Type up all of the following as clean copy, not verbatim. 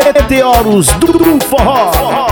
Meteoros do Forró.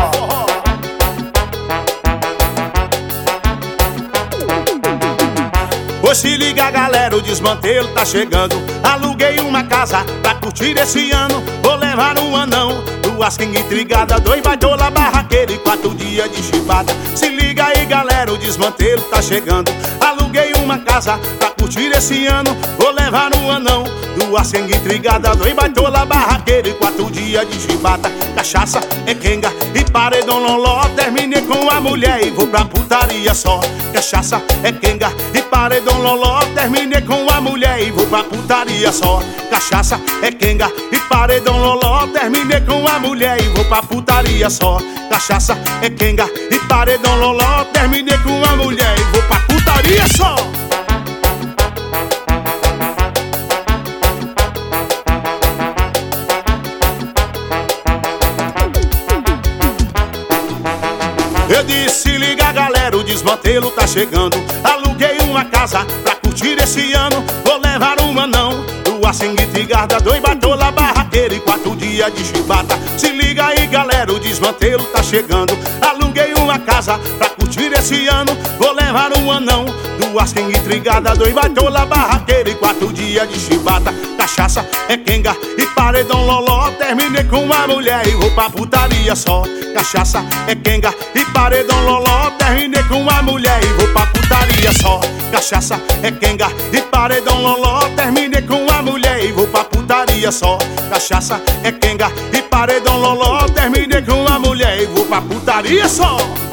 Pois se liga galera, o desmantelo tá chegando. Aluguei uma casa pra curtir esse ano. Vou levar um anão, duas king intrigada, dois baitola barraqueiro e 4 dias de chibata. Se liga aí galera, o desmantelo tá chegando. Aluguei uma casa pra curtir esse ano. Vou levar um anão, duas king intrigada, dois baitola barraqueiro e 4 dias de chibata. Cachaça é quenga e paredão loló. Terminei com a mulher e vou pra putaria só. Cachaça é quenga e paredão loló. Terminei com a mulher e vou pra putaria só. Cachaça é quenga e paredão loló. Terminei com a mulher e vou pra putaria só. Cachaça é quenga e paredão loló. Terminei com a mulher e vou pra putaria só. Eu disse, liga galera, o desmantelo tá chegando. Aluguei uma casa pra curtir esse ano. Vou levar um anão, duas king intrigada, dois baitola barraqueiro e 4 dias de chibata. Se liga aí galera, o desmantelo tá chegando. Aluguei uma casa pra curtir esse ano. Vou levar um anão, duas king intrigada, dois baitola barraqueiro e 4 dias de chibata. Cachaça é quenga e paredão loló. Terminei com a mulher e vou pra putaria só. Cachaça é quenga e paredão loló. Terminei com a mulher e vou pra putaria só. Cachaça é quenga e paredão loló. Terminei com a mulher e vou pra putaria só. Cachaça é quenga e paredão loló. Terminei com a mulher e vou pra putaria só.